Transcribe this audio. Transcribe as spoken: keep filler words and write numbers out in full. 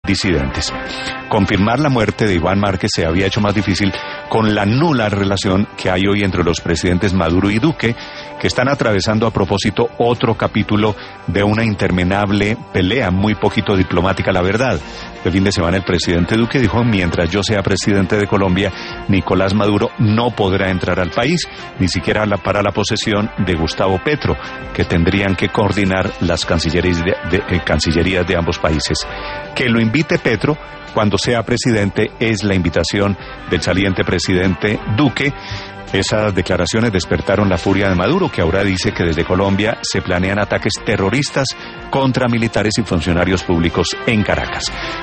disidentes. Confirmar la muerte de Iván Márquez se había hecho más difícil con la nula relación que hay hoy entre los presidentes Maduro y Duque, que están atravesando a propósito otro capítulo de una interminable pelea muy poquito diplomática, la verdad. El fin de semana el presidente Duque dijo: mientras yo sea presidente de Colombia, Nicolás Maduro no podrá entrar al país, ni siquiera para la posesión de Gustavo Petro, que tendrían que coordinar las cancillerías de, de, eh, cancillerías de ambos países. Que lo invite Petro cuando sea presidente es la invitación del saliente presidente Duque. Esas declaraciones despertaron la furia de Maduro, que ahora dice que desde Colombia se planean ataques terroristas contra militares y funcionarios públicos en Caracas.